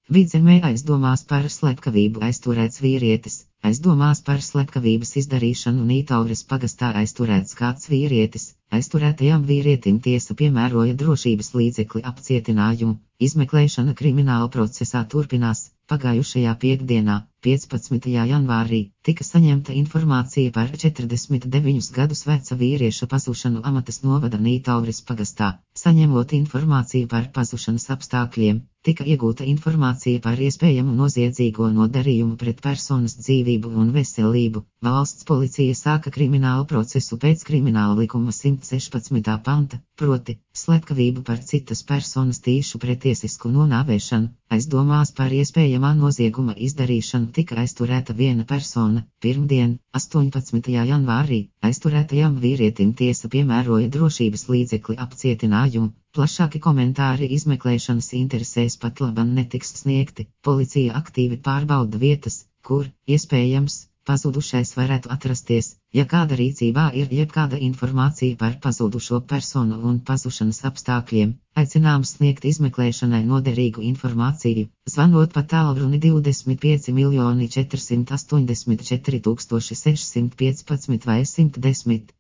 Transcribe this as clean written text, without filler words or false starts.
Vidzemē aizdomās par slepkavību aizturēts vīrietis. Aizdomās par slepkavības izdarīšanu Nītaures pagastā aizturēts kāds vīrietis. Aizturētajam vīrietim tiesa piemēroja drošības līdzekli apcietinājumu. Izmeklēšana krimināla procesā turpinās. Pagājušajā piektdienā, 15. janvārī, tika saņemta informācija par 49 gadus veca vīrieša pazušanu Amatas novada Nītaures pagastā. Saņemot informāciju par pazušanas apstākļiem, tika iegūta informācija par iespējamu noziedzīgo nodarījumu pret personas dzīvību un veselību. Valsts policija sāka kriminālu procesu pēc krimināla likuma 116. panta, proti, slepkavību par citas personas tīšu pretiesisku nonāvēšanu. Aizdomās par iespējamā nozieguma izdarīšanu tika aizturēta viena persona. Pirmdien, 18. janvārī, aizturētajam vīrietim tiesa piemēroja drošības līdzekli apcietinājumu. Plašāki komentāri izmeklēšanas interesēs patlaban netiks sniegti. Policija aktīvi pārbauda vietas, kur, iespējams, pazudušais varētu atrasties. Ja kāda rīcībā ir jebkāda informācija par pazudušo personu un pazušanas apstākļiem, aicināms sniegt izmeklēšanai noderīgu informāciju, zvanot pa tālruni 25 484 615 vai 110.